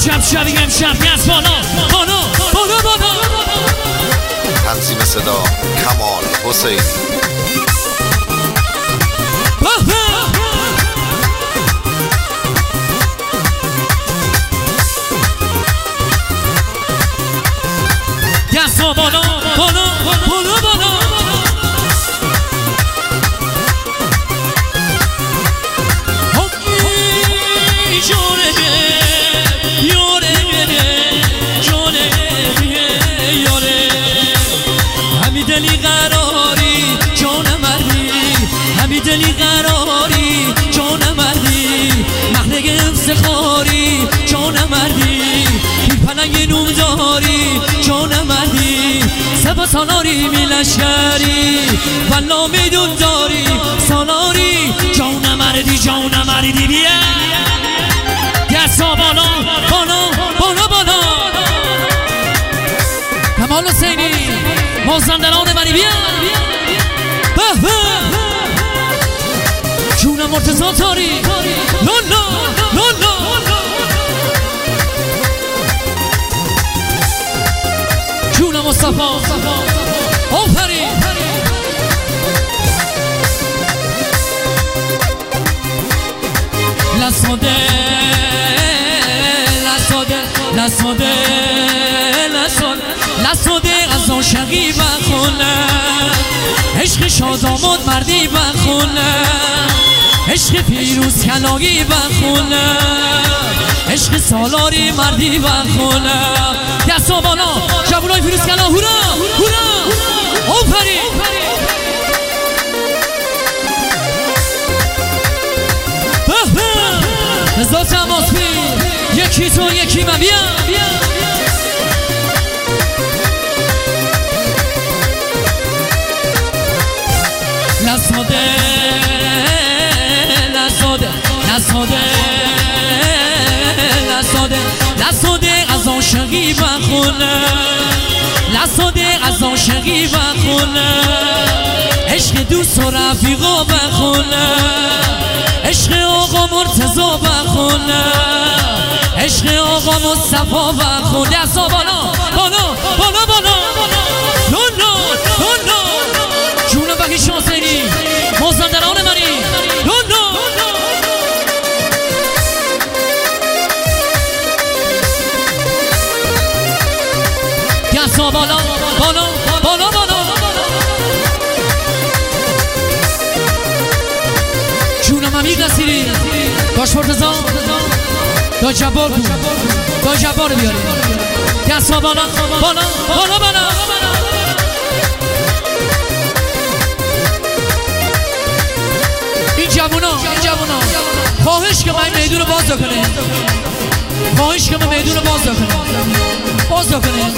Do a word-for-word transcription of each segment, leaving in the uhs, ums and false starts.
عجب شبیه امشب گز بالا بالا بالا بالا. تنظیم صدا کمال حسین. گز بالا بالا بالا بالا. دلی قراری جان مردی، همی دلی قراری جان مردی، محنگ افتخاری جان مردی، بی پلنگ نوم داری جان مردی، سبا سالاری می لشکری والا میدون داری سالاری جان مردی جان مردی. بیا دستا بالا بالا بالا بالا. کمال حسینی مازندران منی بیا به به. جون مرتضی تاری لالا لالا. جون مصطفی آفرین. لساده لساده لساده لساده لساده از عاشقی بخونم، عشق شاداماد مردی بخونم، عشق پیروز کلاگی بخونم، عشق سالاری مردی بخونم. دستا بالا جوانای پیروز کلا هورا هورا آفرین. به به رضا تماسبی یکی تو یکی من. بیا لساده لساده لساده لساده لساده از عاشقی بخونم، لساده از عاشقی بخونم، عشق دوست و رفیقا بخونم، عشق آقا مرتضی بخونم، عشق آقا مصطفی بخونم. دستا بالا بالا بالا بالا لالا لالا. جون بخیش حسینی مازندران منی لالا. دستا بالا بالا بالا بالا. جونم امیر نصیری داش مرتضی دا جبار کن دا جبار بیاری. دستا بالا بالا بالا بالا. این جوونا این جوونا خواهش که من میدون باز کنه، خواهش که من میدون باز کنه باز کنه.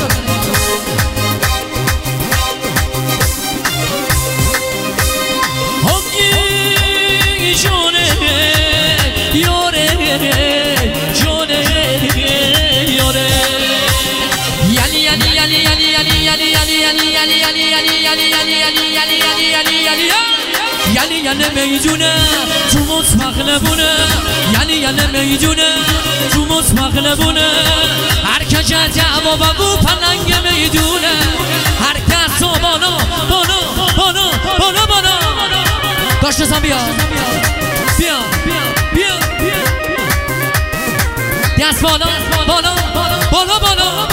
همگی جونه یاره جونه یاره. یعنی یعنی یعنی یعنی یعنی یعنی یعنی یعنی یعنی یعنی یعنی یعنی یعنی یعنی یعنی یعنی یعنی یعنی میدونه تو مطبخ نبونه، یعنی یعنی میدونه تو مطبخ نبونه، هر کجا دعوا و بو پلنگ میدونه، هر کس بالا بالا بالا بالا بالا. داشت زن بیا بیا بیا دست بالا بالا بالا بالا.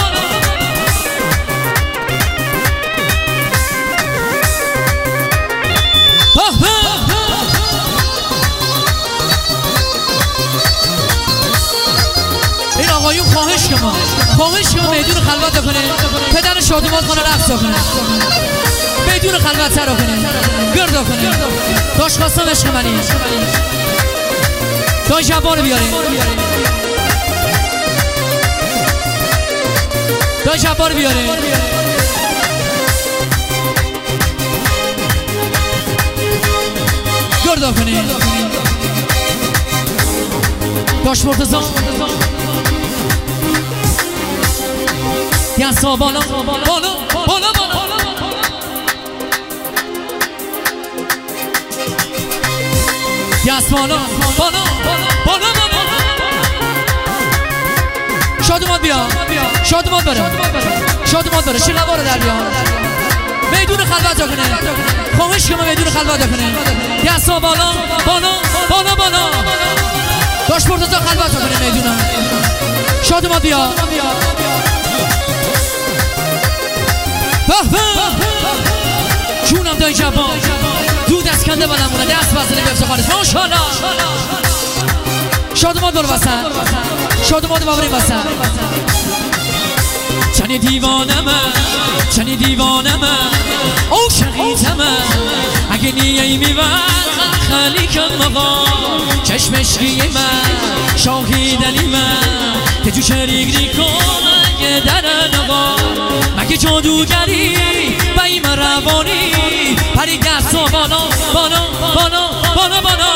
این آقایون خواهش که ما خواهش که ما میدون خلوت کنه، پدر شادمات کنه رقص کنه، میدون خلوت سر کنه گرد کنه. داش خواستم عشق منی دای جبار بیاره، دای جبار بیاره. گرد کنه داش مرتضی. دستا بالا بالا بالا بالا. دست بالا بالا بالا بالا. شادومات بیا شادومات بره شادومات بره شیخ وارد در بیا میدون خلوت جا کنه خواهش کنم میدون خلوت جا کنه دستا بالا بالا بالا بالا داشت مرتضی خلوت جا کنه میدونم شادومات بیا به به جونم دای جوان دو دست کنده بلند مونه دست بزنه بفت خانش ماشاءالله شادومات برو وسط شادومات بابریم وسط چنی دیوانمه چنی دیوانمه او شقیتمه اگه نیایی میور خلی کن مقا چشمشگی من شاهیدنی من که تو شریک نیکن اگه در نقا مگه جادوگری بایی من روانی پری دستا بالا بالا بالا بالا بالا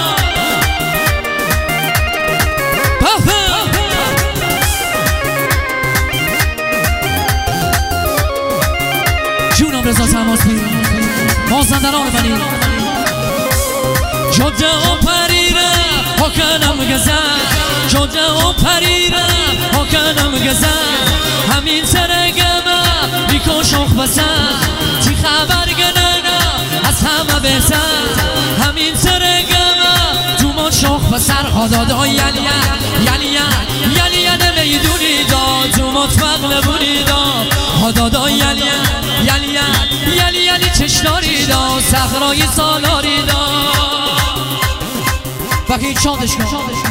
جونم رضا تماسی مازندران بنی جاده و پریره ها کنم گزن جاده و پریره ها کنم گزن همین سرگمه بیکن شخ بسن تی خبر گننه از همه بهتر همین سرگمه دومان شخ بسر خدادا یلیه یلیه یلیه نمیدونی دا دومات مغلبونی دا خدادا یلیه یلیه یلی یلی چشناری دا صخرای سالاری دا بقیه چاندش کن